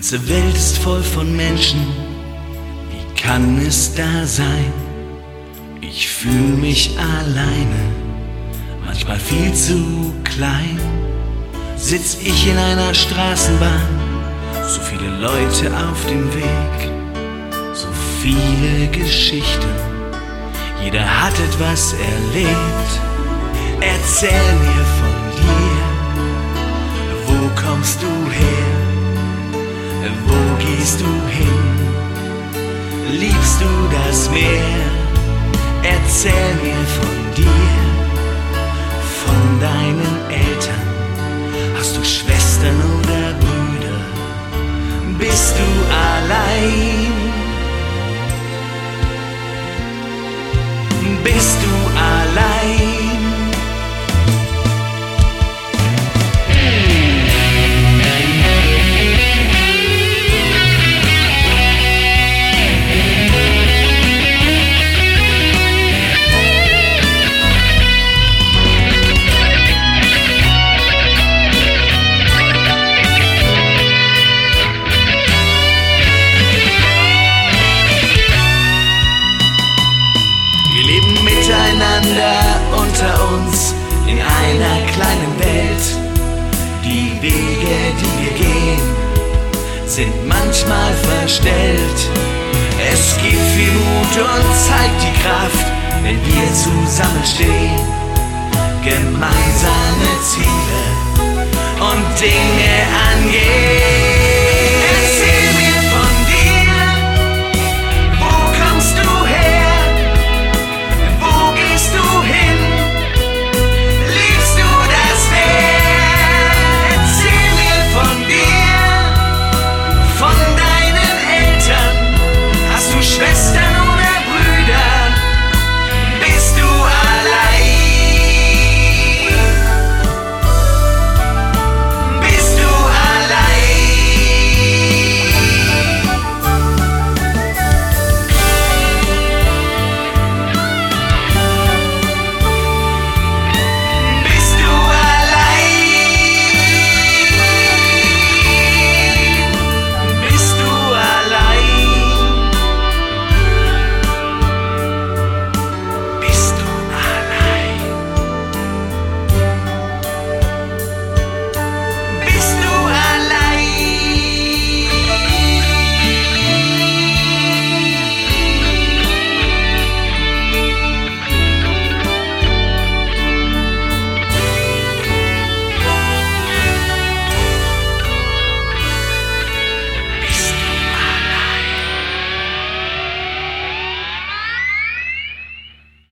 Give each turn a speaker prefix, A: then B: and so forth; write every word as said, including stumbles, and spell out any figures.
A: ganze Welt ist voll von Menschen, wie kann es da sein? Ich fühl mich alleine, manchmal viel zu klein. Sitz ich in einer Straßenbahn, so viele Leute auf dem Weg, so viele Geschichten, jeder hat etwas erlebt. Erzähl mir von dir, wo kommst du her? Wo gehst du hin? Liebst du das Meer? Erzähl mir von dir, von deinen Eltern. Hast du Schwestern oder Brüder? Bist du allein? Bist du allein? Unter uns in einer kleinen Welt. Die Wege, die wir gehen, sind manchmal verstellt. Es gibt viel Mut und zeigt die Kraft, wenn wir zusammenstehen. Gemeinsame Ziele und Dinge angehen.